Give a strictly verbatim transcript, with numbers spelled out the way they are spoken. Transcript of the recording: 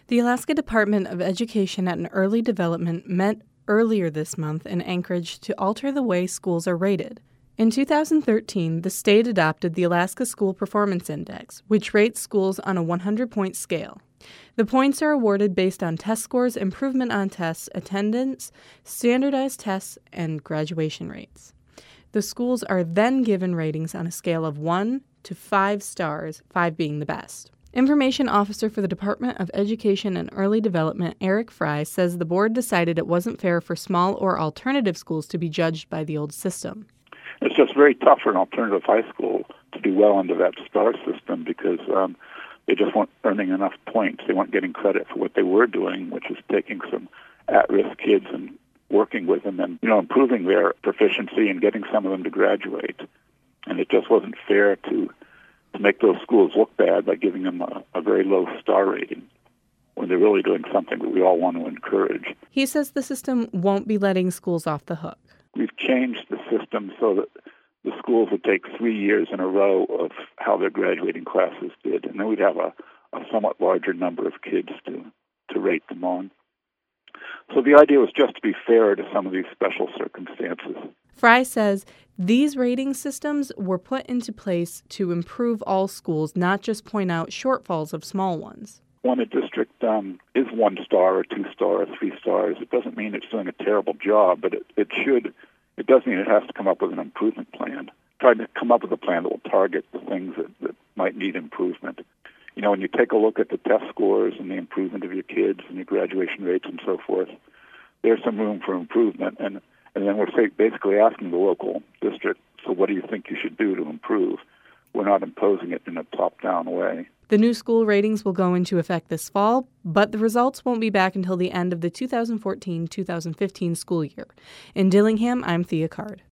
The Alaska Department of Education and Early Development met earlier this month in Anchorage to alter the way schools are rated. In two thousand thirteen, the state adopted the Alaska School Performance Index, which rates schools on a one hundred point scale. The points are awarded based on test scores, improvement on tests, attendance, standardized tests, and graduation rates. The schools are then given ratings on a scale of one to five stars, five being the best. Information Officer for the Department of Education and Early Development, Eric Fry, says the board decided it wasn't fair for small or alternative schools to be judged by the old system. It's just very tough for an alternative high school to do well under that star system because um, they just weren't earning enough points. They weren't getting credit for what they were doing, which is taking some at-risk kids and working with them and, you know, improving their proficiency and getting some of them to graduate. And it just wasn't fair to to make those schools look bad by giving them a, a very low star rating when they're really doing something that we all want to encourage. He says the system won't be letting schools off the hook. We've changed the system so that the schools would take three years in a row of how their graduating classes did, and then we'd have a, a somewhat larger number of kids to, to rate them on. So the idea was just to be fair to some of these special circumstances. Fry says these rating systems were put into place to improve all schools, not just point out shortfalls of small ones. When a district um, is one star or two star or three stars, it doesn't mean it's doing a terrible job, but it, it should, it does mean it has to come up with an improvement plan. Try to come up with a plan that will target the things that, that might need improvement. You know, when you take a look at the test scores and the improvement of your kids and your graduation rates and so forth, there's some room for improvement. And, and then we're say, basically asking the local district, so what do you think you should do to improve? We're not imposing it in a top-down way. The new school ratings will go into effect this fall, but the results won't be back until the end of the two thousand fourteen two thousand fifteen school year. In Dillingham, I'm Thea Card.